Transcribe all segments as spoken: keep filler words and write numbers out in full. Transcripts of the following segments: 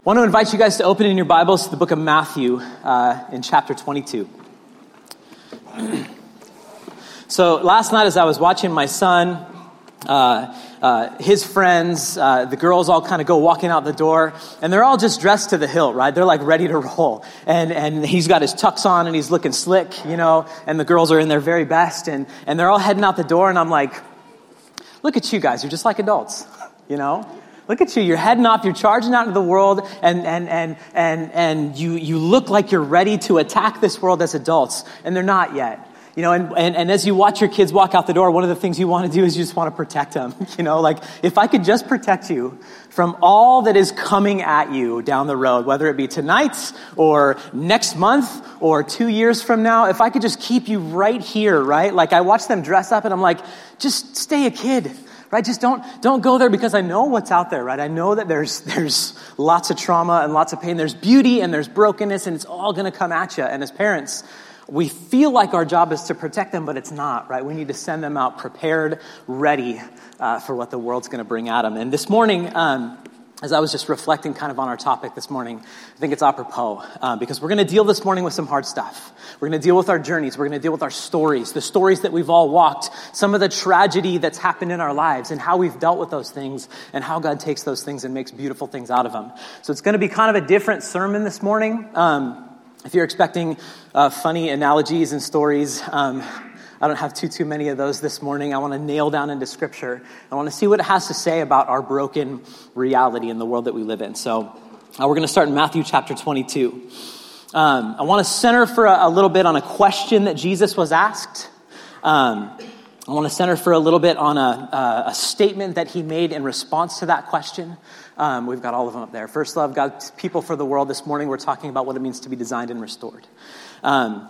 I want to invite you guys to open in your Bibles to the book of Matthew uh, in chapter twenty-two. So last night as I was watching my son, uh, uh, his friends, uh, the girls all kind of go walking out the door, and they're all just dressed to the hilt, right? They're like ready to roll. And and he's got his tux on and he's looking slick, you know, and the girls are in their very best, and, and they're all heading out the door, and I'm like, look at you guys, you're just like adults, you know? Look at you, you're heading off, you're charging out into the world, and and and and and you you look like you're ready to attack this world as adults, and they're not yet. You know, and, and, and as you watch your kids walk out the door, one of the things you want to do is you just want to protect them. You know, like, if I could just protect you from all that is coming at you down the road, whether it be tonight or next month or two years from now, if I could just keep you right here, right? Like, I watch them dress up and I'm like, just stay a kid. Right? Just don't don't go there, because I know what's out there, right? I know that there's there's lots of trauma and lots of pain. There's beauty and there's brokenness, and it's all going to come at you. And as parents, we feel like our job is to protect them, but it's not, right? We need to send them out prepared, ready uh, for what the world's going to bring at them. And this morning, um, as I was just reflecting kind of on our topic this morning, I think it's apropos, uh, because we're going to deal this morning with some hard stuff. We're going to deal with our journeys. We're going to deal with our stories, the stories that we've all walked, some of the tragedy that's happened in our lives, and how we've dealt with those things, and how God takes those things and makes beautiful things out of them. So it's going to be kind of a different sermon this morning. Um, if you're expecting uh, funny analogies and stories, um, I don't have too, too many of those this morning. I want to nail down into Scripture. I want to see what it has to say about our broken reality in the world that we live in. So uh, we're going to start in Matthew chapter twenty-two. Um, I want to center for a, a little bit on a question that Jesus was asked. Um, I want to center for a little bit on a, a, a statement that he made in response to that question. Um, we've got all of them up there. First love, God's people for the world. This morning we're talking about what it means to be designed and restored. Um,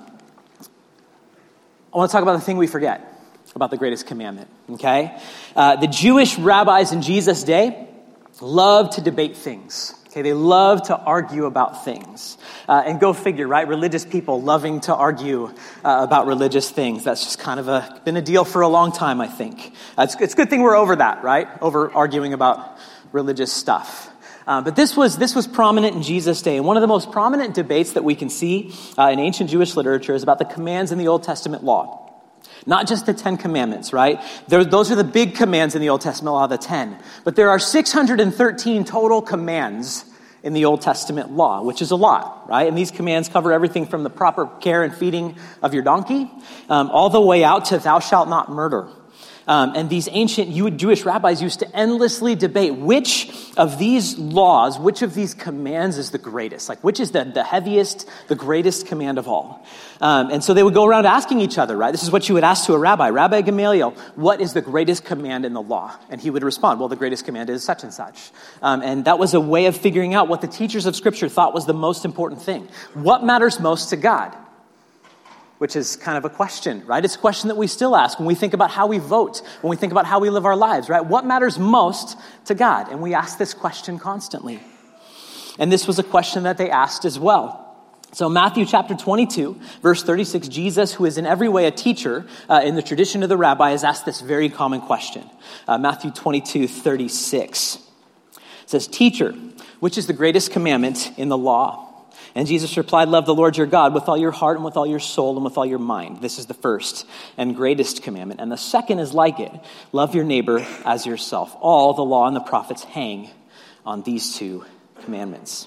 I want to talk about the thing we forget about the greatest commandment, okay? Uh, the Jewish rabbis in Jesus' day loved to debate things, okay? They loved to argue about things. Uh, and go figure, right? Religious people loving to argue uh, about religious things. That's just kind of a, been a deal for a long time, I think. Uh, it's, it's a good thing we're over that, right? Over arguing about religious stuff. Uh, but this was this was prominent in Jesus' day. And one of the most prominent debates that we can see uh, in ancient Jewish literature is about the commands in the Old Testament law. Not just the Ten Commandments, right? There, those are the big commands in the Old Testament law, the ten. But there are six hundred thirteen total commands in the Old Testament law, which is a lot, right? And these commands cover everything from the proper care and feeding of your donkey, um, all the way out to thou shalt not murder. Um, and these ancient Jewish rabbis used to endlessly debate which of these laws, which of these commands is the greatest. Like, which is the, the heaviest, the greatest command of all. Um, and so they would go around asking each other, right? This is what you would ask to a rabbi. Rabbi Gamaliel, what is the greatest command in the law? And he would respond, well, the greatest command is such and such. Um, and that was a way of figuring out what the teachers of Scripture thought was the most important thing. What matters most to God? Which is kind of a question, right? It's a question that we still ask when we think about how we vote, when we think about how we live our lives, right? What matters most to God? And we ask this question constantly. And this was a question that they asked as well. So Matthew chapter twenty-two, verse thirty-six, Jesus, who is in every way a teacher uh, in the tradition of the rabbi, has asked this very common question. Uh, Matthew twenty-two, thirty-six. It says, "Teacher, which is the greatest commandment in the law?" And Jesus replied, "Love the Lord your God with all your heart and with all your soul and with all your mind. This is the first and greatest commandment. And the second is like it. Love your neighbor as yourself. All the law and the prophets hang on these two commandments."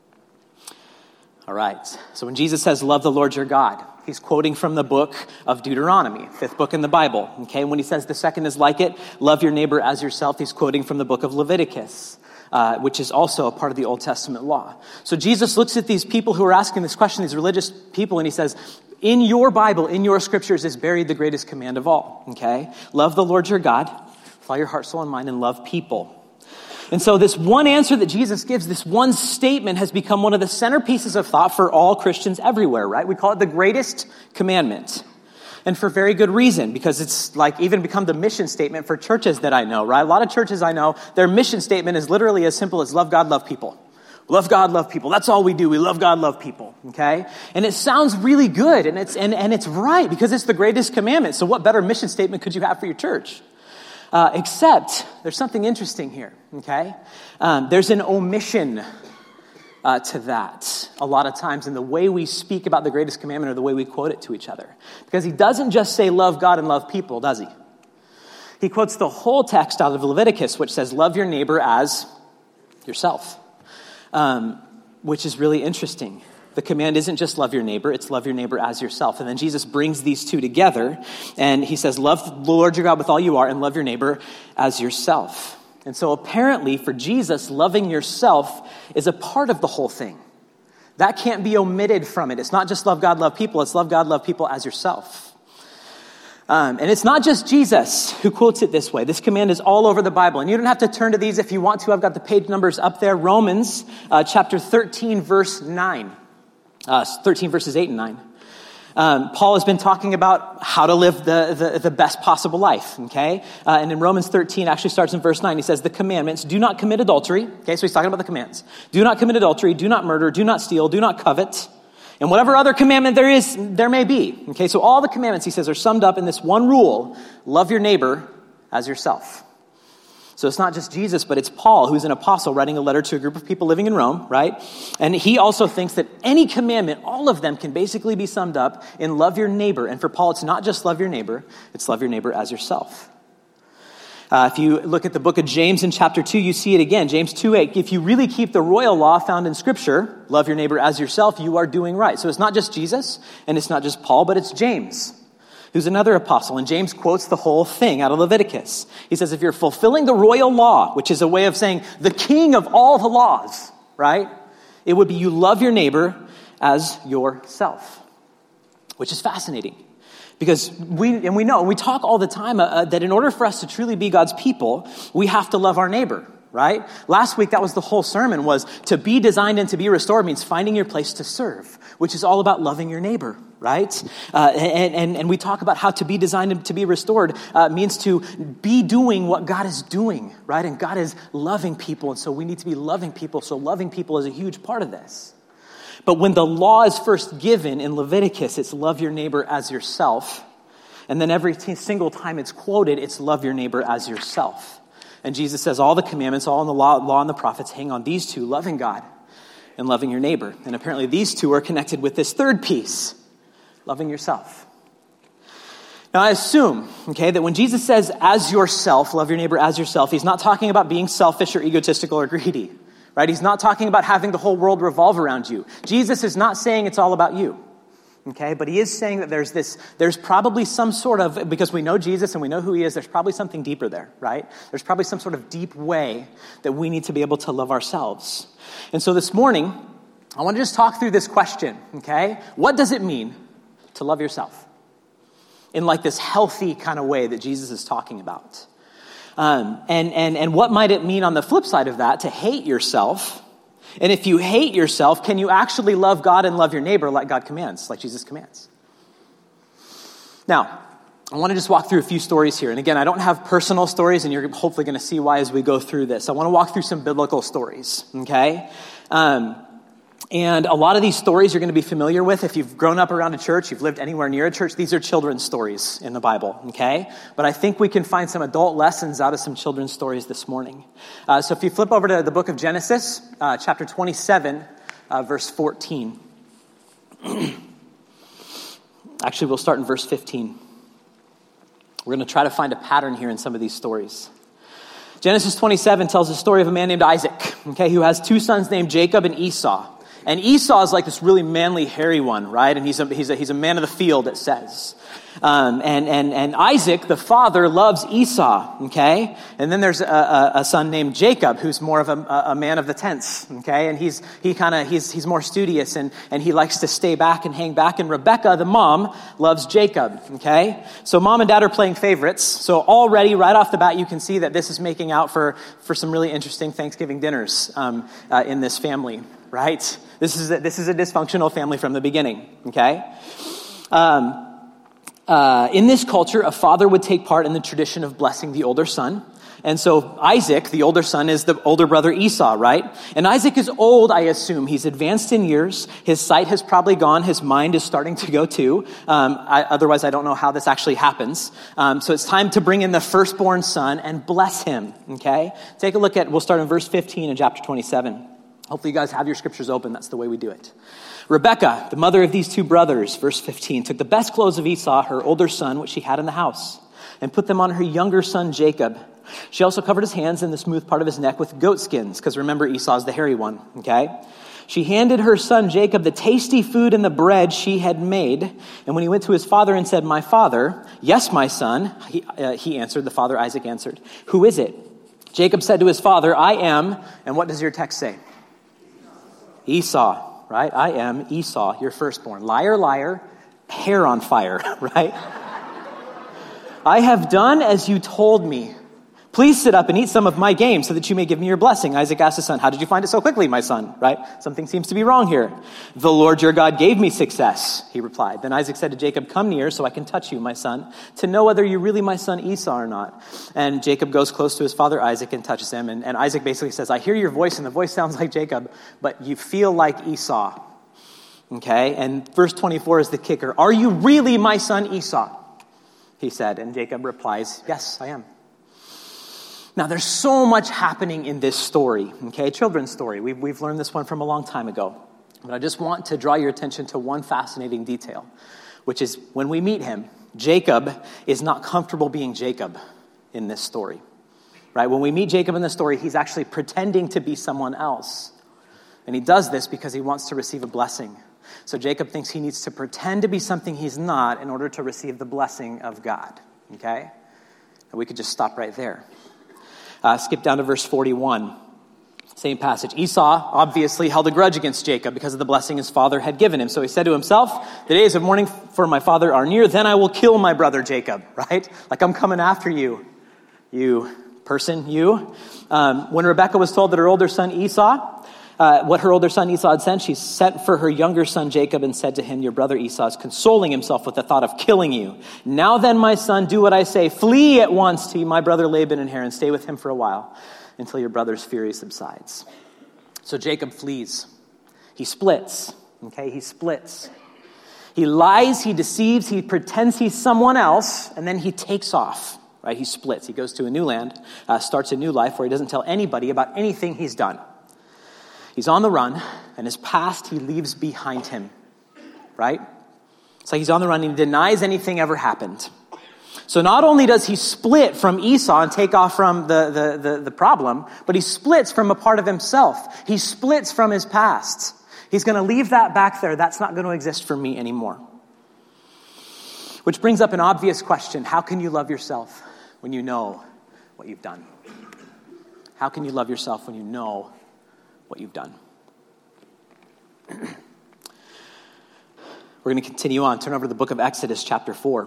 All right. So when Jesus says, "Love the Lord your God," he's quoting from the book of Deuteronomy, fifth book in the Bible. Okay. And when he says the second is like it, love your neighbor as yourself, he's quoting from the book of Leviticus. Uh, which is also a part of the Old Testament law. So Jesus looks at these people who are asking this question, these religious people, and he says, in your Bible, in your scriptures is buried the greatest command of all, okay? Love the Lord your God with all your heart, soul, and mind, and love people. And so this one answer that Jesus gives, this one statement, has become one of the centerpieces of thought for all Christians everywhere, right? We call it the greatest commandment. And for very good reason, because it's like even become the mission statement for churches that I know, right? A lot of churches I know, their mission statement is literally as simple as love God, love people. Love God, love people. That's all we do. We love God, love people, okay? And it sounds really good, and it's and, and it's right, because it's the greatest commandment. So what better mission statement could you have for your church? Uh, except there's something interesting here, okay? Um, there's an omission uh, to that a lot of times in the way we speak about the greatest commandment or the way we quote it to each other. Because he doesn't just say love God and love people, does he? He quotes the whole text out of Leviticus, which says love your neighbor as yourself, um, which is really interesting. The command isn't just love your neighbor, it's love your neighbor as yourself. And then Jesus brings these two together, and he says, love the Lord your God with all you are, and love your neighbor as yourself. And so apparently for Jesus, loving yourself is a part of the whole thing. That can't be omitted from it. It's not just love God, love people, it's love God, love people as yourself. Um, and it's not just Jesus who quotes it this way. This command is all over the Bible. And you don't have to turn to these if you want to. I've got the page numbers up there. Romans uh, chapter thirteen, verse nine. Uh, thirteen verses eight and nine. Um, Paul has been talking about how to live the, the, the best possible life, okay? Uh, and in Romans thirteen, actually starts in verse nine. He says, the commandments, do not commit adultery. Okay, so he's talking about the commands. Do not commit adultery, do not murder, do not steal, do not covet. And whatever other commandment there is, there may be. Okay, so all the commandments, he says, are summed up in this one rule: love your neighbor as yourself. So it's not just Jesus, but it's Paul, who's an apostle, writing a letter to a group of people living in Rome, right? And he also thinks that any commandment, all of them, can basically be summed up in love your neighbor. And for Paul, it's not just love your neighbor, it's love your neighbor as yourself. Uh, if you look at the book of James in chapter two, you see it again. James two eight, if you really keep the royal law found in Scripture, love your neighbor as yourself, you are doing right. So it's not just Jesus, and it's not just Paul, but it's James, who's another apostle. And James quotes the whole thing out of Leviticus. He says, if you're fulfilling the royal law, which is a way of saying the king of all the laws, right? It would be you love your neighbor as yourself, which is fascinating. Because we, and we know, we talk all the time uh, that in order for us to truly be God's people, we have to love our neighbor, right? Last week, that was the whole sermon, was to be designed and to be restored means finding your place to serve, which is all about loving your neighbor, right? Uh, and, and, and we talk about how to be designed and to be restored uh, means to be doing what God is doing, right? And God is loving people, and so we need to be loving people, so loving people is a huge part of this. But when the law is first given in Leviticus, it's love your neighbor as yourself. And then every t- single time it's quoted, it's love your neighbor as yourself. And Jesus says all the commandments, all in the law, law and the prophets hang on these two, loving God and loving your neighbor. And apparently these two are connected with this third piece, loving yourself. Now I assume, okay, that when Jesus says as yourself, love your neighbor as yourself, he's not talking about being selfish or egotistical or greedy. Right? He's not talking about having the whole world revolve around you. Jesus is not saying it's all about you. Okay? But he is saying that there's this, there's probably some sort of, because we know Jesus and we know who he is, there's probably something deeper there, right? There's probably some sort of deep way that we need to be able to love ourselves. And so this morning, I want to just talk through this question, okay? What does it mean to love yourself? In like this healthy kind of way that Jesus is talking about. Um, and, and, and what might it mean on the flip side of that to hate yourself? And if you hate yourself, can you actually love God and love your neighbor like God commands, like Jesus commands? Now, I want to just walk through a few stories here. And again, I don't have personal stories, and you're hopefully going to see why as we go through this. I want to walk through some biblical stories, okay? Um, and a lot of these stories you're going to be familiar with. If you've grown up around a church, you've lived anywhere near a church, these are children's stories in the Bible, okay? But I think we can find some adult lessons out of some children's stories this morning. Uh, so if you flip over to the book of Genesis, uh, chapter twenty-seven, uh, verse fourteen. Actually, we'll start in verse fifteen. We're going to try to find a pattern here in some of these stories. Genesis twenty-seven tells the story of a man named Isaac, okay, who has two sons named Jacob and Esau. And Esau is like this really manly, hairy one, right? And he's a, he's a, he's a man of the field, it says. Um, and, and, and Isaac, the father, loves Esau, okay? And then there's a, a, a son named Jacob, who's more of a, a man of the tents, okay? And he's, he kind of, he's, he's more studious and, and he likes to stay back and hang back. And Rebecca, the mom, loves Jacob, okay? So mom and dad are playing favorites. So already, right off the bat, you can see that this is making out for, for some really interesting Thanksgiving dinners um, uh, in this family, right? This is a, this is a dysfunctional family from the beginning, okay? Um, uh, in this culture, a father would take part in the tradition of blessing the older son. And so Isaac, the older son, is the older brother Esau, right? And Isaac is old, I assume. He's advanced in years. His sight has probably gone. His mind is starting to go too. Um, I, otherwise, I don't know how this actually happens. Um, so it's time to bring in the firstborn son and bless him, okay? Take a look at, we'll start in verse fifteen in chapter twenty-seven. Hopefully you guys have your scriptures open. That's the way we do it. Rebekah, the mother of these two brothers, verse fifteen, took the best clothes of Esau, her older son, which she had in the house, and put them on her younger son Jacob. She also covered his hands and the smooth part of his neck with goat skins, because remember, Esau's the hairy one, okay? She handed her son Jacob the tasty food and the bread she had made, and when he went to his father and said, "My father," "Yes, my son," he, uh, he answered, the father Isaac answered, "Who is it?" Jacob said to his father, "I am," and what does your text say? Esau. Right? I am Esau, your firstborn. Liar, liar, hair on fire, right? I have done as you told me. Please sit up and eat some of my game so that you may give me your blessing. Isaac asked his son, "How did you find it so quickly, my son?" Right? Something seems to be wrong here. "The Lord your God gave me success," he replied. Then Isaac said to Jacob, "Come near so I can touch you, my son, to know whether you're really my son Esau or not." And Jacob goes close to his father Isaac and touches him. And, and Isaac basically says, "I hear your voice, and the voice sounds like Jacob, but you feel like Esau." Okay? And verse twenty-four is the kicker. "Are you really my son Esau?" he said. And Jacob replies, "Yes, I am." Now, there's so much happening in this story, okay? Children's story. We've, we've learned this one from a long time ago. But I just want to draw your attention to one fascinating detail, which is when we meet him, Jacob is not comfortable being Jacob in this story, right? When we meet Jacob in the story, he's actually pretending to be someone else. And he does this because he wants to receive a blessing. So Jacob thinks he needs to pretend to be something he's not in order to receive the blessing of God, okay? And we could just stop right there. Uh, skip down to verse forty-one. Same passage. Esau obviously held a grudge against Jacob because of the blessing his father had given him. So he said to himself, "The days of mourning for my father are near. Then I will kill my brother Jacob," right? Like, I'm coming after you, you person, you. Um, when Rebekah was told that her older son Esau, uh, what her older son Esau had sent, she sent for her younger son Jacob and said to him, "Your brother Esau is consoling himself with the thought of killing you. Now then, my son, do what I say. Flee at once to my brother Laban in Haran. Stay with him for a while until your brother's fury subsides." So Jacob flees. He splits. Okay, he splits. He lies, he deceives, he pretends he's someone else, and then he takes off. Right? He splits. He goes to a new land, uh, starts a new life where he doesn't tell anybody about anything he's done. He's on the run, and his past he leaves behind him, right? So he's on the run, and he denies anything ever happened. So not only does he split from Esau and take off from the, the, the, the problem, but he splits from a part of himself. He splits from his past. He's going to leave that back there. That's not going to exist for me anymore. Which brings up an obvious question. How can you love yourself when you know what you've done? How can you love yourself when you know what you've done? We're going to continue on. Turn over to the book of Exodus, chapter four.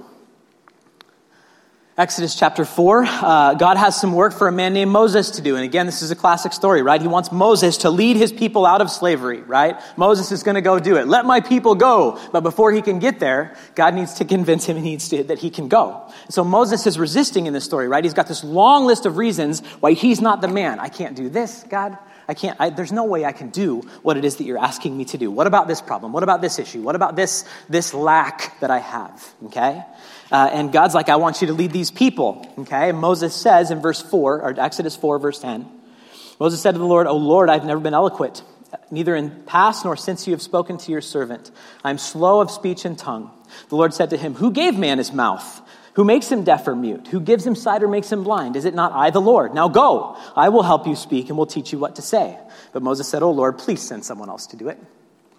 Exodus chapter four, uh, God has some work for a man named Moses to do. And again, this is a classic story, right? He wants Moses to lead his people out of slavery, right? Moses is going to go do it. Let my people go. But before he can get there, God needs to convince him he needs to, that he can go. So Moses is resisting in this story, right? He's got this long list of reasons why he's not the man. I can't do this, God. I can't, I, there's no way I can do what it is that you're asking me to do. What about this problem? What about this issue? What about this, this lack that I have? Okay? Uh, and God's like, I want you to lead these people. Okay? And Moses says in verse four, or Exodus four, verse ten, Moses said to the Lord, "O Lord, I've never been eloquent, neither in past nor since you have spoken to your servant. I'm slow of speech and tongue." The Lord said to him, "Who gave man his mouth? Who makes him deaf or mute? Who gives him sight or makes him blind? Is it not I, the Lord? Now go, I will help you speak and will teach you what to say." But Moses said, "Oh Lord, please send someone else to do it."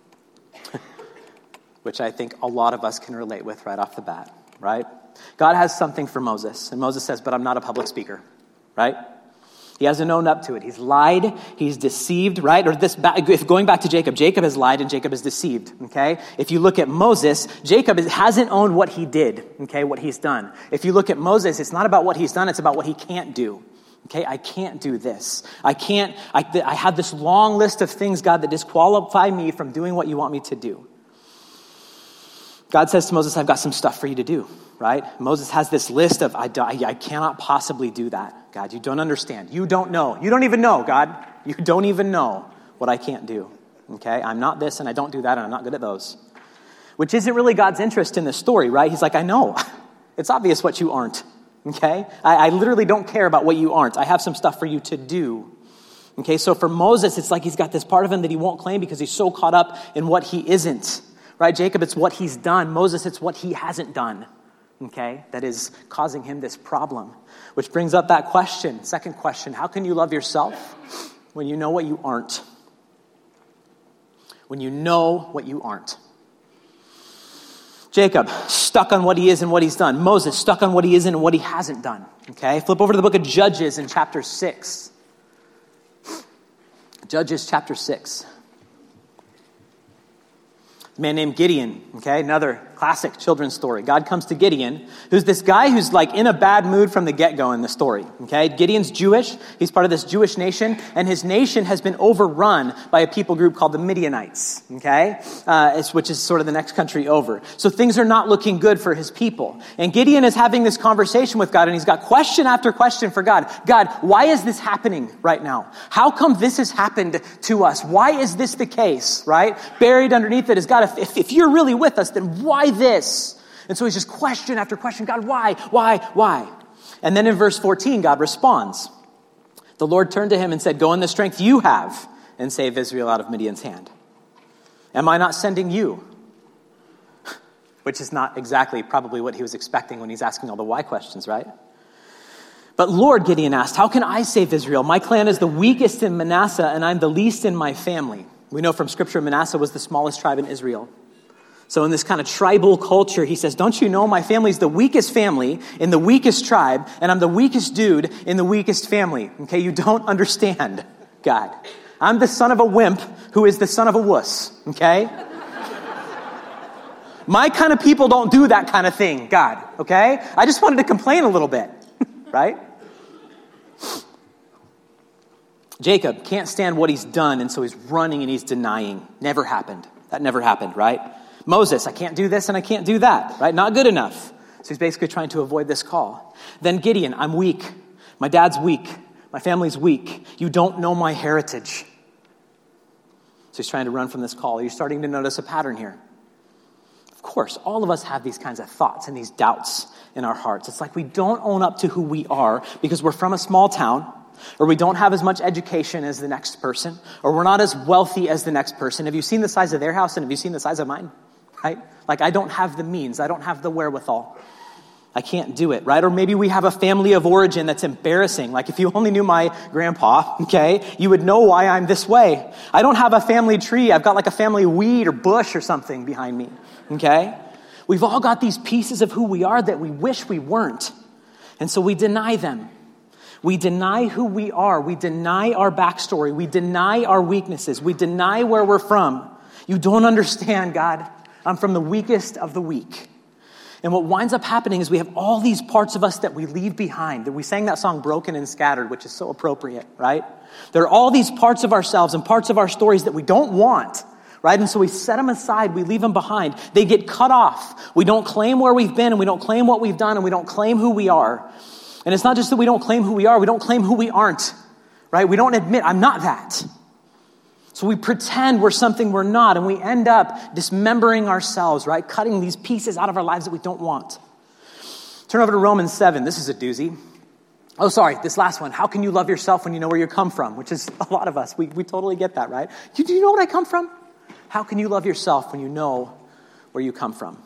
Which I think a lot of us can relate with right off the bat, right? God has something for Moses, and Moses says, "But I'm not a public speaker," right? He hasn't owned up to it. He's lied. He's deceived, right? Or this, if going back to Jacob, Jacob has lied and Jacob is deceived, okay? If you look at Moses, Jacob hasn't owned what he did, okay, what he's done. If you look at Moses, it's not about what he's done, it's about what he can't do. Okay, I can't do this. I can't, I, I have this long list of things, God, that disqualify me from doing what you want me to do. God says to Moses, "I've got some stuff for you to do," right? Moses has this list of, I, I, I cannot possibly do that. God, you don't understand. You don't know. You don't even know, God. You don't even know what I can't do. Okay, I'm not this and I don't do that and I'm not good at those. Which isn't really God's interest in this story, right? He's like, I know. It's obvious what you aren't. Okay? I, I literally don't care about what you aren't. I have some stuff for you to do. Okay, so for Moses, it's like he's got this part of him that he won't claim because he's so caught up in what he isn't, right? Jacob, it's what he's done. Moses, it's what he hasn't done, okay, that is causing him this problem, which brings up that question, second question, how can you love yourself when you know what you aren't? When you know what you aren't. Jacob, stuck on what he is and what he's done. Moses, stuck on what he isn't and what he hasn't done, okay? Flip over to the book of Judges in chapter six. Judges chapter six. A man named Gideon, okay, another classic children's story. God comes to Gideon, who's this guy who's like in a bad mood from the get-go in the story, okay? Gideon's Jewish. He's part of this Jewish nation, and his nation has been overrun by a people group called the Midianites, okay? Uh, which is sort of the next country over. So things are not looking good for his people. And Gideon is having this conversation with God, and he's got question after question for God. God, why is this happening right now? How come this has happened to us? Why is this the case, right? Buried underneath it is, God, if, if you're really with us, then why this? And so he's just question after question. God, why, why, why? And then in verse fourteen, God responds. The Lord turned to him and said, go in the strength you have and save Israel out of Midian's hand. Am I not sending you? Which is not exactly probably what he was expecting when he's asking all the why questions, right? But Lord, Gideon asked, how can I save Israel? My clan is the weakest in Manasseh and I'm the least in my family. We know from scripture Manasseh was the smallest tribe in Israel. So in this kind of tribal culture, he says, don't you know my family's the weakest family in the weakest tribe, and I'm the weakest dude in the weakest family. Okay, you don't understand, God. I'm the son of a wimp who is the son of a wuss, okay? My kind of people don't do that kind of thing, God, okay? I just wanted to complain a little bit, right? Jacob can't stand what he's done, and so he's running and he's denying. Never happened. That never happened, right? Moses, I can't do this and I can't do that, right? Not good enough. So he's basically trying to avoid this call. Then Gideon, I'm weak. My dad's weak. My family's weak. You don't know my heritage. So he's trying to run from this call. You're starting to notice a pattern here. Of course, all of us have these kinds of thoughts and these doubts in our hearts. It's like we don't own up to who we are because we're from a small town, or we don't have as much education as the next person, or we're not as wealthy as the next person. Have you seen the size of their house and have you seen the size of mine? Right? Like I don't have the means. I don't have the wherewithal. I can't do it, right? Or maybe we have a family of origin that's embarrassing. Like if you only knew my grandpa, okay, you would know why I'm this way. I don't have a family tree. I've got like a family weed or bush or something behind me, okay? We've all got these pieces of who we are that we wish we weren't. And so we deny them. We deny who we are. We deny our backstory. We deny our weaknesses. We deny where we're from. You don't understand, God. I'm from the weakest of the weak. And what winds up happening is we have all these parts of us that we leave behind. That we sang that song, Broken and Scattered, which is so appropriate, right? There are all these parts of ourselves and parts of our stories that we don't want, right? And so we set them aside. We leave them behind. They get cut off. We don't claim where we've been and we don't claim what we've done and we don't claim who we are. And it's not just that we don't claim who we are. We don't claim who we aren't, right? We don't admit, I'm not that. So we pretend we're something we're not, and we end up dismembering ourselves, right? Cutting these pieces out of our lives that we don't want. Turn over to Romans seven. This is a doozy. Oh, sorry, this last one. How can you love yourself when you know where you come from? Which is a lot of us. We we totally get that, right? Do, do you know where I come from? How can you love yourself when you know where you come from?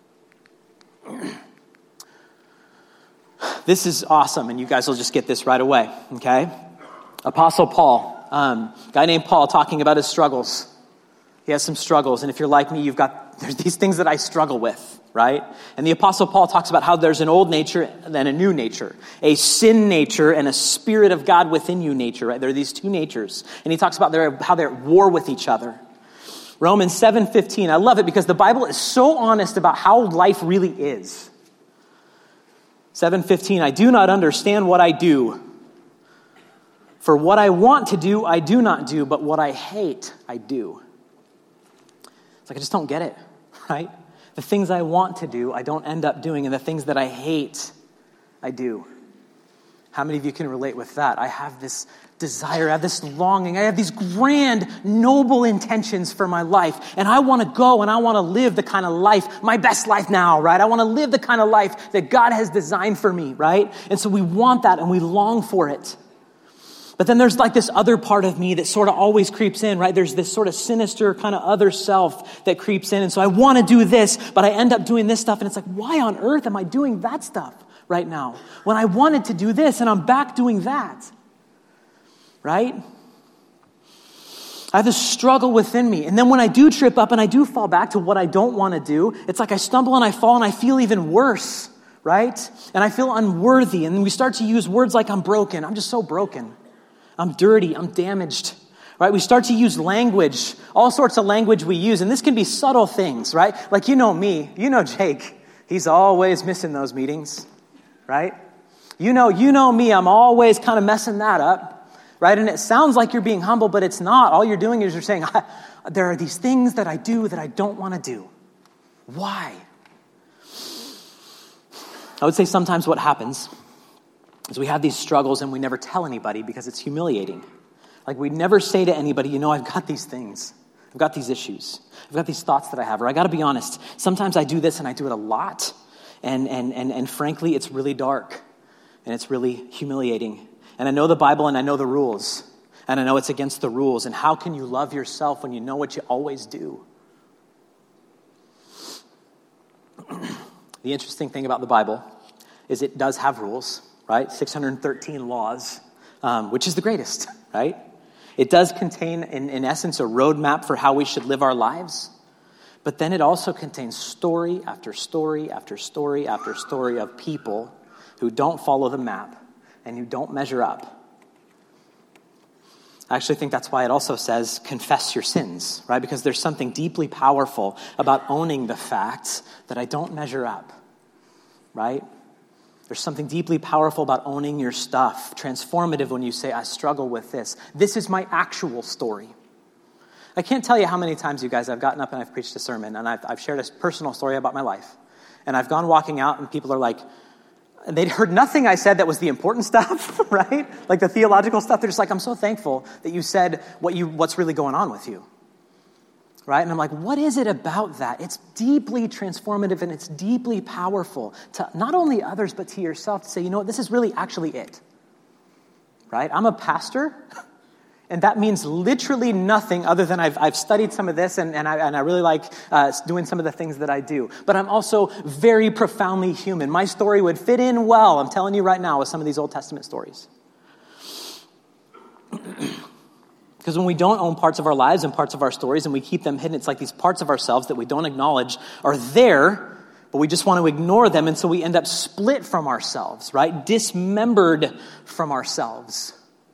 This is awesome, and you guys will just get this right away, okay? Apostle Paul. Um, guy named Paul talking about his struggles. He has some struggles. And if you're like me, you've got, there's these things that I struggle with, right? And the Apostle Paul talks about how there's an old nature and then a new nature, a sin nature and a Spirit of God within you nature, right? There are these two natures. And he talks about their, how they're at war with each other. Romans seven fifteen. I love it because the Bible is so honest about how life really is. seven fifteen. I do not understand what I do. For what I want to do, I do not do, but what I hate, I do. It's like I just don't get it, right? The things I want to do, I don't end up doing, and the things that I hate, I do. How many of you can relate with that? I have this desire, I have this longing, I have these grand, noble intentions for my life, and I want to go and I want to live the kind of life, my best life now, right? I want to live the kind of life that God has designed for me, right? And so we want that and we long for it. But then there's like this other part of me that sort of always creeps in, right? There's this sort of sinister kind of other self that creeps in. And so I want to do this, but I end up doing this stuff. And it's like, why on earth am I doing that stuff right now when I wanted to do this and I'm back doing that? Right? I have this struggle within me. And then when I do trip up and I do fall back to what I don't want to do, it's like I stumble and I fall and I feel even worse, right? And I feel unworthy. And we start to use words like I'm broken. I'm just so broken. I'm dirty, I'm damaged, right? We start to use language, all sorts of language we use, and this can be subtle things, right? Like, you know me, you know Jake, he's always missing those meetings, right? You know, you know me, I'm always kind of messing that up, right? And it sounds like you're being humble, but it's not. All you're doing is you're saying, there are these things that I do that I don't want to do. Why? I would say sometimes what happens is we have these struggles and we never tell anybody because it's humiliating. Like we never say to anybody, you know, I've got these things. I've got these issues. I've got these thoughts that I have. Or I got to be honest, sometimes I do this and I do it a lot. And, and, and, and frankly, it's really dark and it's really humiliating. And I know the Bible and I know the rules. And I know it's against the rules. And how can you love yourself when you know what you always do? The interesting thing about the Bible is it does have rules. Right? six hundred thirteen laws, um, which is the greatest, right? It does contain, in, in essence, a roadmap for how we should live our lives. But then it also contains story after story after story after story of people who don't follow the map and who don't measure up. I actually think that's why it also says, confess your sins, right? Because there's something deeply powerful about owning the fact that I don't measure up, right? There's something deeply powerful about owning your stuff, transformative when you say, I struggle with this. This is my actual story. I can't tell you how many times, you guys, I've gotten up and I've preached a sermon and I've, I've shared a personal story about my life. And I've gone walking out and people are like, they'd heard nothing I said that was the important stuff, right? Like the theological stuff. They're just like, I'm so thankful that you said what you what's really going on with you. Right? And I'm like, what is it about that? It's deeply transformative and it's deeply powerful to not only others, but to yourself to say, you know what, this is really actually it. Right? I'm a pastor, and that means literally nothing other than I've, I've studied some of this and, and, I, and I really like uh, doing some of the things that I do. But I'm also very profoundly human. My story would fit in well, I'm telling you right now, with some of these Old Testament stories. Because when we don't own parts of our lives and parts of our stories and we keep them hidden, it's like these parts of ourselves that we don't acknowledge are there, but we just want to ignore them. And so we end up split from ourselves, right? Dismembered from ourselves.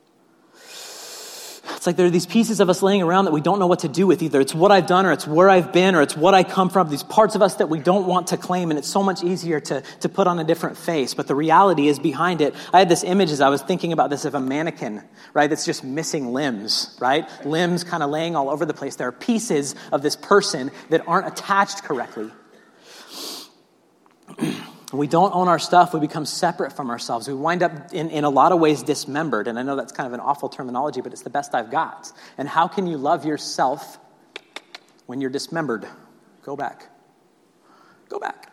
It's like there are these pieces of us laying around that we don't know what to do with. Either it's what I've done or it's where I've been or it's what I come from. These parts of us that we don't want to claim, and it's so much easier to, to put on a different face. But the reality is behind it. I had this image as I was thinking about this of a mannequin, right, that's just missing limbs, right? Limbs kind of laying all over the place. There are pieces of this person that aren't attached correctly. When we don't own our stuff, we become separate from ourselves. We wind up in, in a lot of ways dismembered. And I know that's kind of an awful terminology, but it's the best I've got. And how can you love yourself when you're dismembered? Go back. Go back.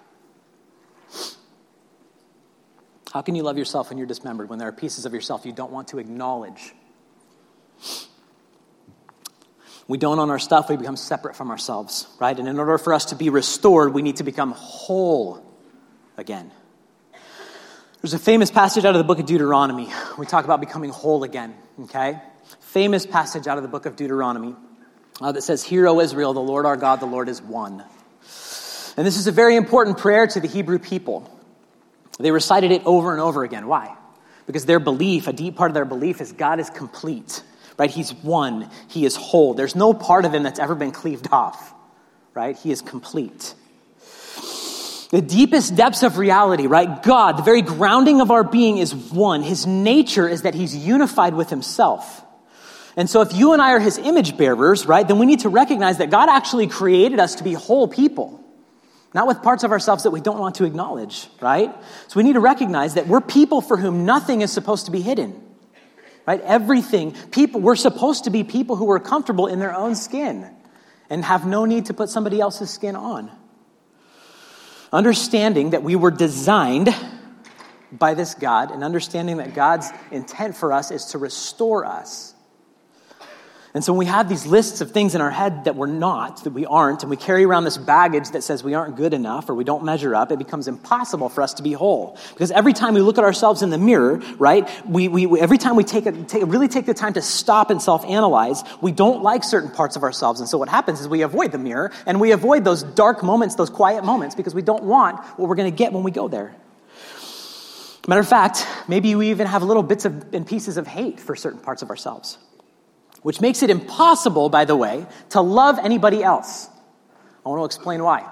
How can you love yourself when you're dismembered, when there are pieces of yourself you don't want to acknowledge? We don't own our stuff, we become separate from ourselves, right? And in order for us to be restored, we need to become whole again. There's a famous passage out of the book of Deuteronomy. We talk about becoming whole again, okay? Famous passage out of the book of Deuteronomy uh, that says, "Hear, O Israel, the Lord our God, the Lord is one." And this is a very important prayer to the Hebrew people. They recited it over and over again. Why? Because their belief, a deep part of their belief is God is complete, right? He's one. He is whole. There's no part of him that's ever been cleaved off, right? He is complete. The deepest depths of reality, right? God, the very grounding of our being is one. His nature is that he's unified with himself. And so if you and I are his image bearers, right, then we need to recognize that God actually created us to be whole people, not with parts of ourselves that we don't want to acknowledge, right? So we need to recognize that we're people for whom nothing is supposed to be hidden, right? Everything, people, we're supposed to be people who are comfortable in their own skin and have no need to put somebody else's skin on. Understanding that we were designed by this God and understanding that God's intent for us is to restore us. And so when we have these lists of things in our head that we're not, that we aren't, and we carry around this baggage that says we aren't good enough or we don't measure up, it becomes impossible for us to be whole. Because every time we look at ourselves in the mirror, right, we, we every time we take, a, take really take the time to stop and self-analyze, we don't like certain parts of ourselves. And so what happens is we avoid the mirror and we avoid those dark moments, those quiet moments, because we don't want what we're going to get when we go there. Matter of fact, maybe we even have little bits of, and pieces of hate for certain parts of ourselves. Which makes it impossible, by the way, to love anybody else. I want to explain why.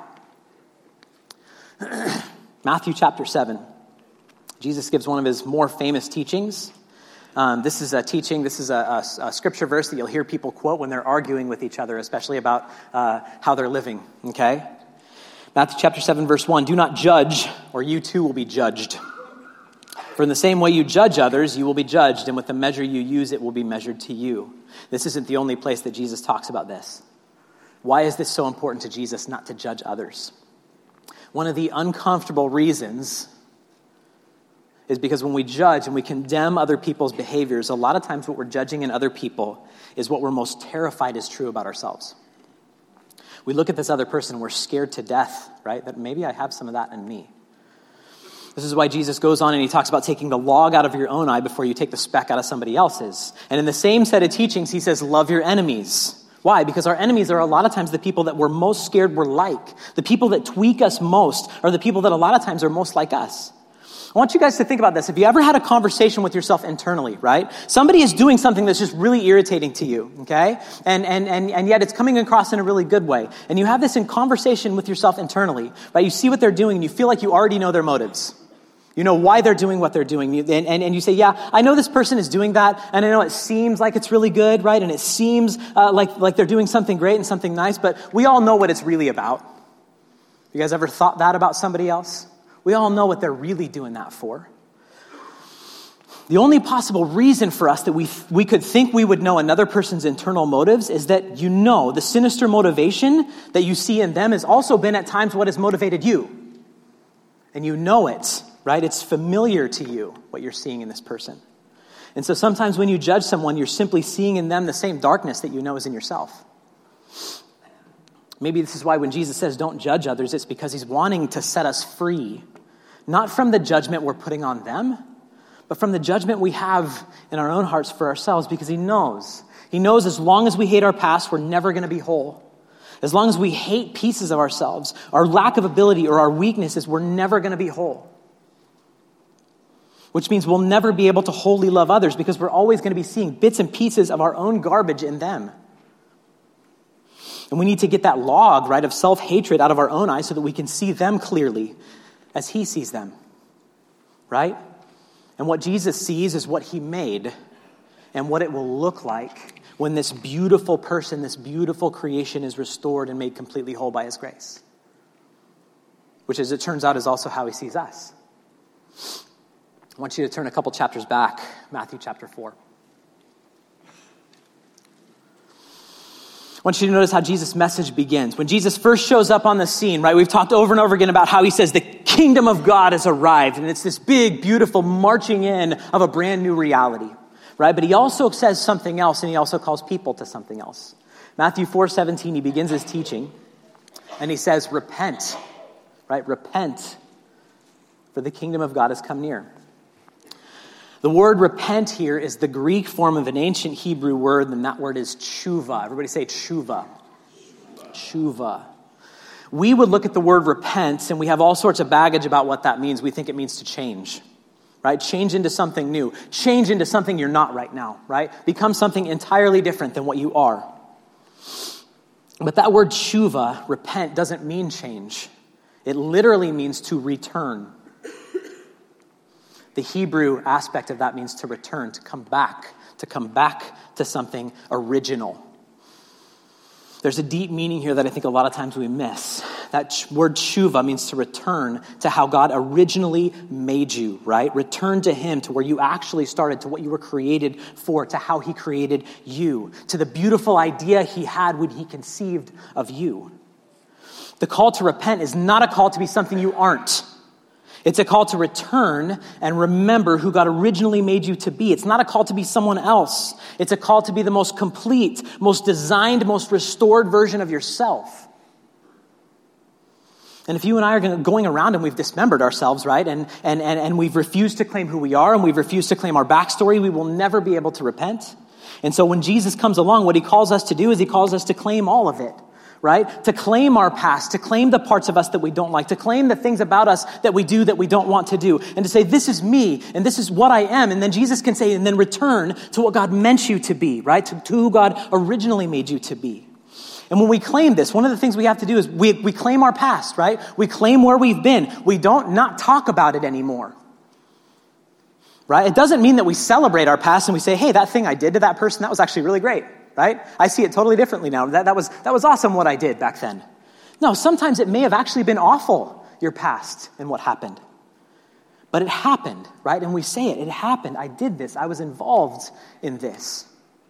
Matthew chapter seven. Jesus gives one of his more famous teachings. Um, this is a teaching, this is a, a, a scripture verse that you'll hear people quote when they're arguing with each other, especially about uh, how they're living, okay? Matthew chapter seven, verse one, do not judge, or you too will be judged. For in the same way you judge others, you will be judged, and with the measure you use, it will be measured to you. This isn't the only place that Jesus talks about this. Why is this so important to Jesus, not to judge others? One of the uncomfortable reasons is because when we judge and we condemn other people's behaviors, a lot of times what we're judging in other people is what we're most terrified is true about ourselves. We look at this other person, we're scared to death, right? That maybe I have some of that in me. This is why Jesus goes on and he talks about taking the log out of your own eye before you take the speck out of somebody else's. And in the same set of teachings, he says, love your enemies. Why? Because our enemies are a lot of times the people that we're most scared we're like. The people that tweak us most are the people that a lot of times are most like us. I want you guys to think about this. If you ever had a conversation with yourself internally, right? Somebody is doing something that's just really irritating to you, okay? And and and and yet it's coming across in a really good way. And you have this in conversation with yourself internally, right? You see what they're doing and you feel like you already know their motives. You know why they're doing what they're doing. And, and, and you say, yeah, I know this person is doing that. And I know it seems like it's really good, right? And it seems uh, like, like they're doing something great and something nice. But we all know what it's really about. You guys ever thought that about somebody else? We all know what they're really doing that for. The only possible reason for us that we we could think we would know another person's internal motives is that you know the sinister motivation that you see in them has also been at times what has motivated you. And you know it. Right? It's familiar to you what you're seeing in this person. And so sometimes when you judge someone, you're simply seeing in them the same darkness that you know is in yourself. Maybe this is why when Jesus says don't judge others, it's because he's wanting to set us free. Not from the judgment we're putting on them, but from the judgment we have in our own hearts for ourselves, because he knows. He knows as long as we hate our past, we're never going to be whole. As long as we hate pieces of ourselves, our lack of ability or our weaknesses, we're never going to be whole. Which means we'll never be able to wholly love others because we're always going to be seeing bits and pieces of our own garbage in them. And we need to get that log, right, of self-hatred out of our own eyes so that we can see them clearly as he sees them, right? And what Jesus sees is what he made and what it will look like when this beautiful person, this beautiful creation is restored and made completely whole by his grace. Which, as it turns out, is also how he sees us. I want you to turn a couple chapters back, Matthew chapter four. I want you to notice how Jesus' message begins. When Jesus first shows up on the scene, right, we've talked over and over again about how he says the kingdom of God has arrived, and it's this big, beautiful marching in of a brand new reality, right? But he also says something else, and he also calls people to something else. Matthew four seventeen, he begins his teaching, and he says, repent, right? Repent, for the kingdom of God has come near. The word repent here is the Greek form of an ancient Hebrew word, and that word is tshuva. Everybody say tshuva. Tshuva. We would look at the word repent, and we have all sorts of baggage about what that means. We think it means to change, right? Change into something new. Change into something you're not right now, right? Become something entirely different than what you are. But that word tshuva, repent, doesn't mean change. It literally means to return. The Hebrew aspect of that means to return, to come back, to come back to something original. There's a deep meaning here that I think a lot of times we miss. That word tshuva means to return to how God originally made you, right? Return to him, to where you actually started, to what you were created for, to how he created you, to the beautiful idea he had when he conceived of you. The call to repent is not a call to be something you aren't. It's a call to return and remember who God originally made you to be. It's not a call to be someone else. It's a call to be the most complete, most designed, most restored version of yourself. And if you and I are going around and we've dismembered ourselves, right, and, and, and, and we've refused to claim who we are and we've refused to claim our backstory, we will never be able to repent. And so when Jesus comes along, what he calls us to do is he calls us to claim all of it, right? To claim our past, to claim the parts of us that we don't like, to claim the things about us that we do that we don't want to do, and to say, this is me, and this is what I am. And then Jesus can say, and then return to what God meant you to be, right? To, to who God originally made you to be. And when we claim this, one of the things we have to do is we, we claim our past, right? We claim where we've been. We don't not talk about it anymore. Right? It doesn't mean that we celebrate our past and we say, hey, that thing I did to that person, that was actually really great, right? I see it totally differently now. That, that was, that was awesome what I did back then. No, sometimes it may have actually been awful, your past and what happened. But it happened, right? And we say it, it happened. I did this. I was involved in this.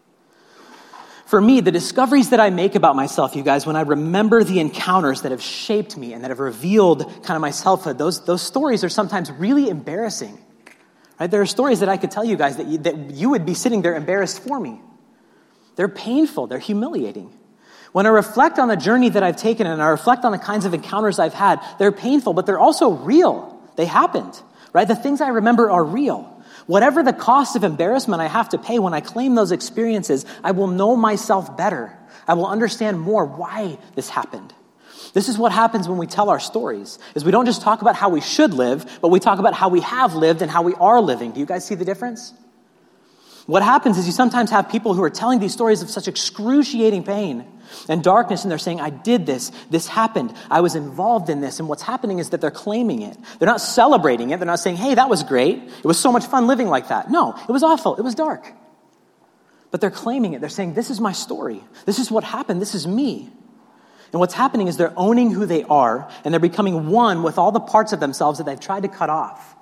For me, the discoveries that I make about myself, you guys, when I remember the encounters that have shaped me and that have revealed kind of my selfhood, those, those stories are sometimes really embarrassing. Right? There are stories that I could tell you guys that you, that you would be sitting there embarrassed for me. They're painful. They're humiliating. When I reflect on the journey that I've taken and I reflect on the kinds of encounters I've had, they're painful, but they're also real. They happened, right? The things I remember are real. Whatever the cost of embarrassment I have to pay when I claim those experiences, I will know myself better. I will understand more why this happened. This is what happens when we tell our stories, is we don't just talk about how we should live, but we talk about how we have lived and how we are living. Do you guys see the difference? What happens is you sometimes have people who are telling these stories of such excruciating pain and darkness, and they're saying, I did this, this happened, I was involved in this, and what's happening is that they're claiming it. They're not celebrating it. They're not saying, hey, that was great. It was so much fun living like that. No, it was awful. It was dark. But they're claiming it. They're saying, this is my story. This is what happened. This is me. And what's happening is they're owning who they are, and they're becoming one with all the parts of themselves that they've tried to cut off.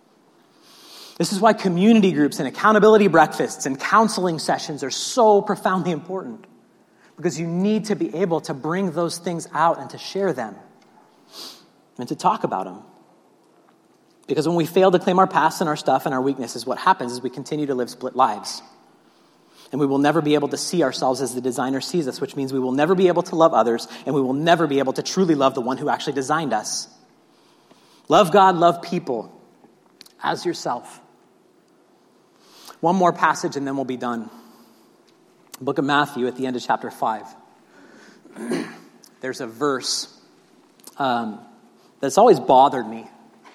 This is why community groups and accountability breakfasts and counseling sessions are so profoundly important, because you need to be able to bring those things out and to share them and to talk about them. Because when we fail to claim our past and our stuff and our weaknesses, what happens is we continue to live split lives. And we will never be able to see ourselves as the designer sees us, which means we will never be able to love others, and we will never be able to truly love the one who actually designed us. Love God, love people as yourself. One more passage and then we'll be done. Book of Matthew at the end of chapter five. There's a verse um, that's always bothered me.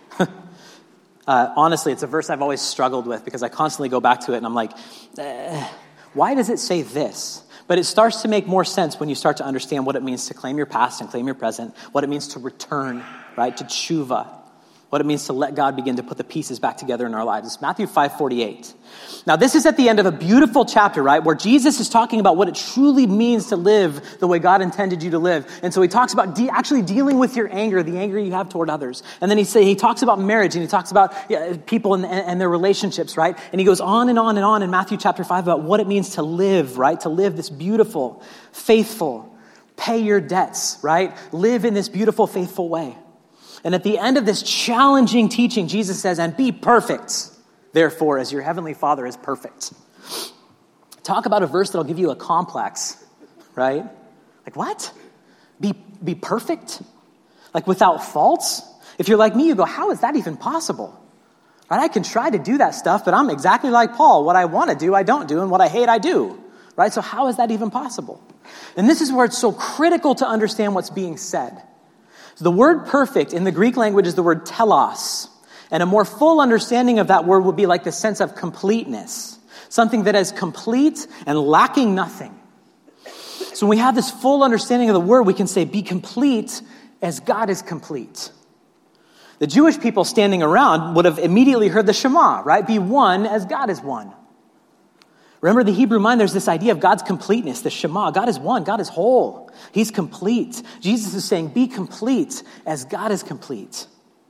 uh, honestly, it's a verse I've always struggled with because I constantly go back to it and I'm like, eh. Why does it say this? But it starts to make more sense when you start to understand what it means to claim your past and claim your present, what it means to return, right, to tshuva, what it means to let God begin to put the pieces back together in our lives. It's Matthew five forty-eight. Now, this is at the end of a beautiful chapter, right, where Jesus is talking about what it truly means to live the way God intended you to live. And so he talks about de- actually dealing with your anger, the anger you have toward others. And then he say he talks about marriage, and he talks about yeah, people and, and their relationships, right? And he goes on and on and on in Matthew chapter five about what it means to live, right? To live this beautiful, faithful, pay your debts, right? Live in this beautiful, faithful way. And at the end of this challenging teaching, Jesus says, and be perfect, therefore, as your heavenly Father is perfect. Talk about a verse that'll give you a complex, right? Like, what? Be, be perfect? Like, without faults? If you're like me, you go, how is that even possible? Right? I can try to do that stuff, but I'm exactly like Paul. What I want to do, I don't do, and what I hate, I do. Right? So how is that even possible? And this is where it's so critical to understand what's being said. So the word perfect in the Greek language is the word telos. And a more full understanding of that word would be like the sense of completeness. Something that is complete and lacking nothing. So when we have this full understanding of the word, we can say, be complete as God is complete. The Jewish people standing around would have immediately heard the Shema, right? Be one as God is one. Remember the Hebrew mind, there's this idea of God's completeness, the Shema. God is one, God is whole. He's complete. Jesus is saying, be complete as God is complete.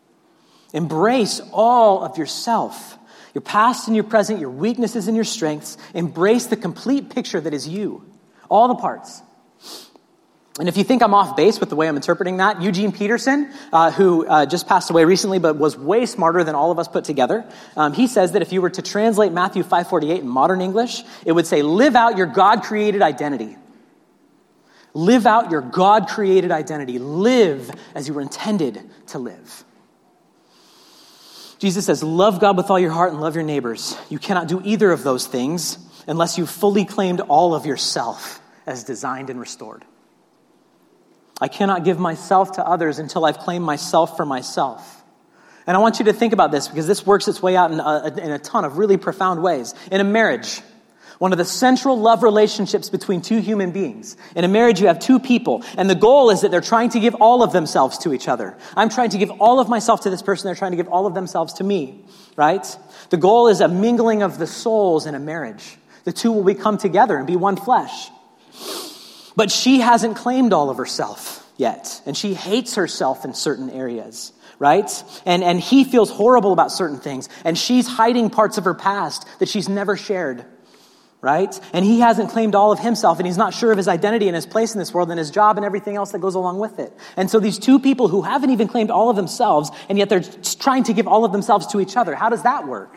Embrace all of yourself, your past and your present, your weaknesses and your strengths. Embrace the complete picture that is you, all the parts. And if you think I'm off base with the way I'm interpreting that, Eugene Peterson, uh, who uh, just passed away recently but was way smarter than all of us put together, um, he says that if you were to translate Matthew five forty-eight in modern English, it would say, live out your God-created identity. Live out your God-created identity. Live as you were intended to live. Jesus says, love God with all your heart and love your neighbors. You cannot do either of those things unless you've fully claimed all of yourself as designed and restored. I cannot give myself to others until I've claimed myself for myself. And I want you to think about this because this works its way out in a, in a ton of really profound ways. In a marriage, one of the central love relationships between two human beings. In a marriage, you have two people, and the goal is that they're trying to give all of themselves to each other. I'm trying to give all of myself to this person. They're trying to give all of themselves to me, right? The goal is a mingling of the souls in a marriage. The two will become together and be one flesh. But she hasn't claimed all of herself yet, and she hates herself in certain areas, right? And, and he feels horrible about certain things, and she's hiding parts of her past that she's never shared. Right? And he hasn't claimed all of himself, and he's not sure of his identity and his place in this world and his job and everything else that goes along with it. And so these two people who haven't even claimed all of themselves, and yet they're trying to give all of themselves to each other. How does that work?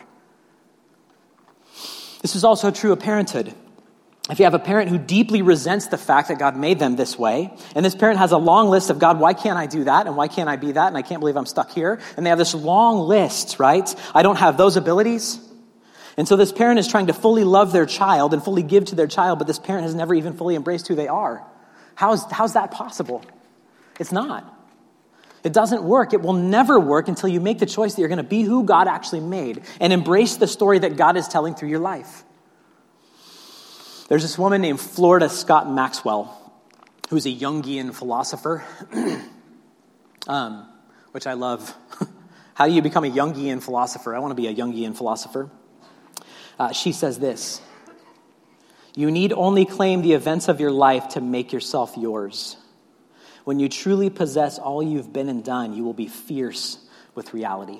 This is also true of parenthood. If you have a parent who deeply resents the fact that God made them this way, and this parent has a long list of, God, why can't I do that? And why can't I be that? And I can't believe I'm stuck here. And they have this long list, right? I don't have those abilities. And so this parent is trying to fully love their child and fully give to their child, but this parent has never even fully embraced who they are. How's, how's that possible? It's not. It doesn't work. It will never work until you make the choice that you're going to be who God actually made and embrace the story that God is telling through your life. There's this woman named Florida Scott Maxwell, who's a Jungian philosopher, um, which I love. How do you become a Jungian philosopher? I want to be a Jungian philosopher. Uh, she says this: you need only claim the events of your life to make yourself yours. When you truly possess all you've been and done, you will be fierce with reality.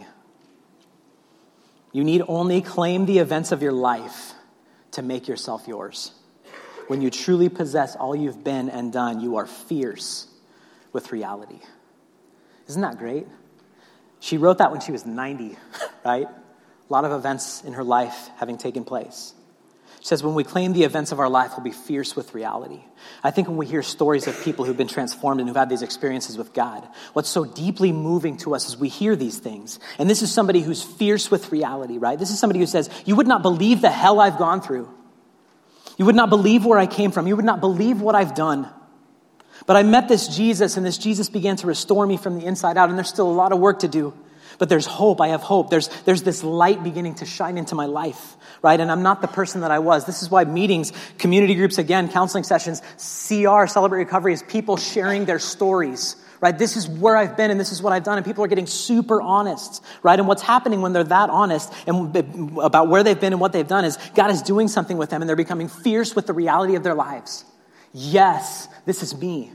You need only claim the events of your life to make yourself yours. When you truly possess all you've been and done, you are fierce with reality. Isn't that great? She wrote that when she was ninety, right? A lot of events in her life having taken place. She says, when we claim the events of our life, we'll be fierce with reality. I think when we hear stories of people who've been transformed and who've had these experiences with God, what's so deeply moving to us is we hear these things. And this is somebody who's fierce with reality, right? This is somebody who says, you would not believe the hell I've gone through. You would not believe where I came from. You would not believe what I've done. But I met this Jesus, and this Jesus began to restore me from the inside out, and there's still a lot of work to do. But there's hope. I have hope. There's there's this light beginning to shine into my life, right? And I'm not the person that I was. This is why meetings, community groups, again, counseling sessions, C R, Celebrate Recovery, is people sharing their stories, right? This is where I've been and this is what I've done. And people are getting super honest, right? And what's happening when they're that honest and about where they've been and what they've done is God is doing something with them and they're becoming fierce with the reality of their lives. Yes, this is me.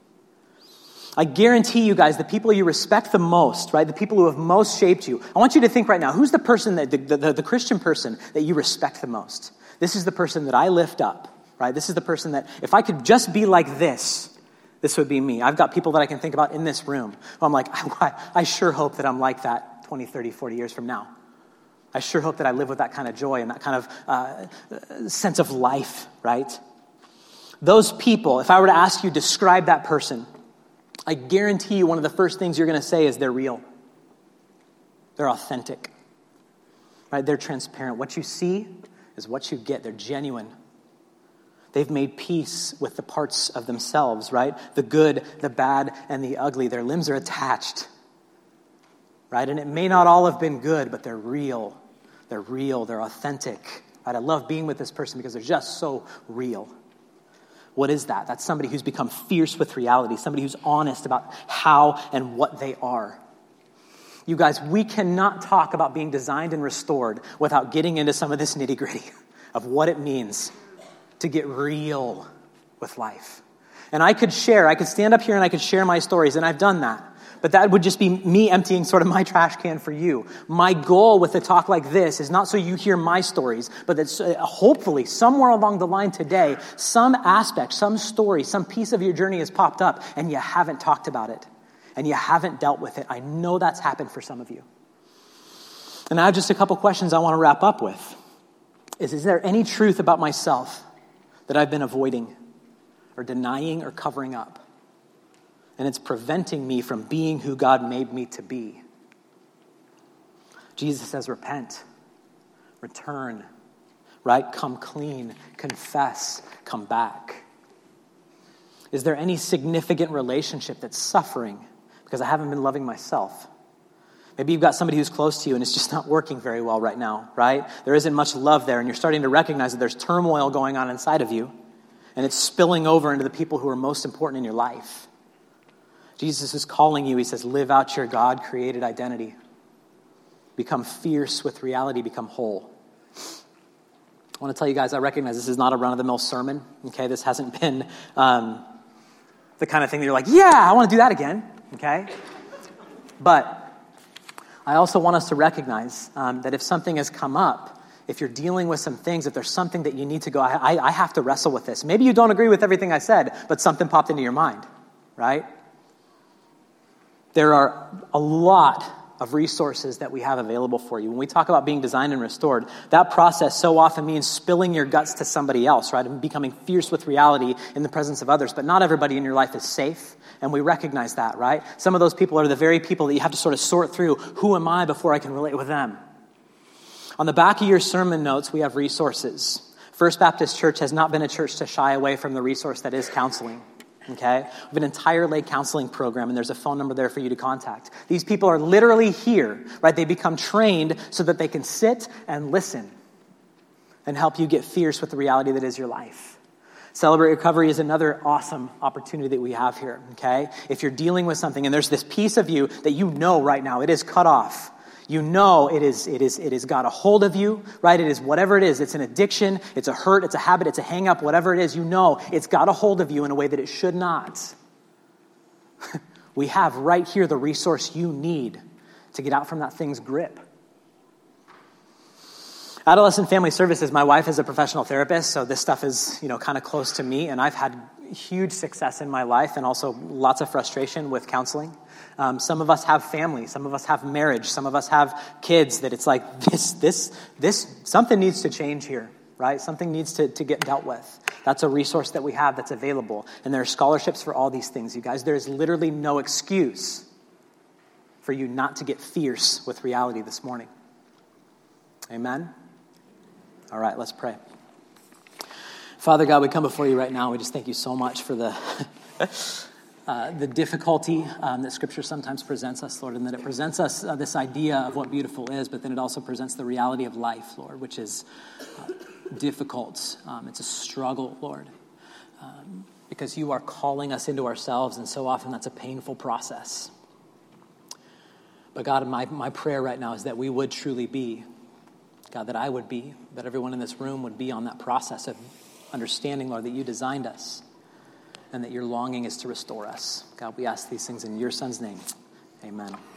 I guarantee you guys, the people you respect the most, right? The people who have most shaped you. I want you to think right now, who's the person, that the, the, the Christian person that you respect the most? This is the person that I lift up, right? This is the person that, if I could just be like this, this would be me. I've got people that I can think about in this room. I'm like, I, I sure hope that I'm like that twenty, thirty, forty years from now. I sure hope that I live with that kind of joy and that kind of uh, sense of life, right? Those people, if I were to ask you, describe that person, I guarantee you one of the first things you're going to say is they're real. They're authentic. Right? They're transparent. What you see is what you get. They're genuine. They've made peace with the parts of themselves, right? The good, the bad, and the ugly. Their limbs are attached. Right? And it may not all have been good, but they're real. They're real. They're authentic. Right? I love being with this person because they're just so real. What is that? That's somebody who's become fierce with reality, somebody who's honest about how and what they are. You guys, we cannot talk about being designed and restored without getting into some of this nitty-gritty of what it means to get real with life. And I could share, I could stand up here and I could share my stories, and I've done that. but that would just be me emptying sort of my trash can for you. My goal with a talk like this is not so you hear my stories, but that uh, hopefully somewhere along the line today, some aspect, some story, some piece of your journey has popped up and you haven't talked about it and you haven't dealt with it. I know that's happened for some of you. And I have just a couple questions I want to wrap up with. Is, is there any truth about myself that I've been avoiding or denying or covering up? And it's preventing me from being who God made me to be. Jesus says, repent, return, right? Come clean, confess, come back. Is there any significant relationship that's suffering because I haven't been loving myself? Maybe you've got somebody who's close to you and it's just not working very well right now, right? There isn't much love there and you're starting to recognize that there's turmoil going on inside of you and it's spilling over into the people who are most important in your life. Jesus is calling you. He says, live out your God-created identity. Become fierce with reality. Become whole. I want to tell you guys, I recognize this is not a run-of-the-mill sermon. Okay, this hasn't been um, the kind of thing that you're like, yeah, I want to do that again. Okay? But I also want us to recognize um, that if something has come up, if you're dealing with some things, if there's something that you need to go, I, I, I have to wrestle with this. Maybe you don't agree with everything I said, but something popped into your mind, right? There are a lot of resources that we have available for you. When we talk about being designed and restored, that process so often means spilling your guts to somebody else, right? And becoming fierce with reality in the presence of others. But not everybody in your life is safe, and we recognize that, right? Some of those people are the very people that you have to sort of sort through, who am I before I can relate with them? On the back of your sermon notes, we have resources. First Baptist Church has not been a church to shy away from the resource that is counseling. Okay? We have an entire lay counseling program, and there's a phone number there for you to contact. These people are literally here, right? They become trained so that they can sit and listen and help you get fierce with the reality that is your life. Celebrate Recovery is another awesome opportunity that we have here, okay? If you're dealing with something and there's this piece of you that you know right now, it is cut off. You know it is, it is, it has got a hold of you, right? It is whatever it is. It's an addiction, it's a hurt, it's a habit, it's a hang up, whatever it is, you know it's got a hold of you in a way that it should not. We have right here the resource you need to get out from that thing's grip. Adolescent Family Services, my wife is a professional therapist, so this stuff is, you know, kind of close to me, and I've had huge success in my life and also lots of frustration with counseling. Um, some of us have family, some of us have marriage, some of us have kids that it's like, this, this, this, something needs to change here, right? Something needs to, to get dealt with. That's a resource that we have that's available, and there are scholarships for all these things, you guys. There is literally no excuse for you not to get fierce with reality this morning. Amen? All right, let's pray. Father God, we come before you right now. We just thank you so much for the uh, the difficulty um, that Scripture sometimes presents us, Lord, and that it presents us uh, this idea of what beautiful is, but then it also presents the reality of life, Lord, which is uh, difficult. Um, it's a struggle, Lord, um, because you are calling us into ourselves, and so often that's a painful process. But God, my, my prayer right now is that we would truly be, God, that I would be, that everyone in this room would be on that process of understanding, Lord, that you designed us and that your longing is to restore us. God, we ask these things in your Son's name. Amen.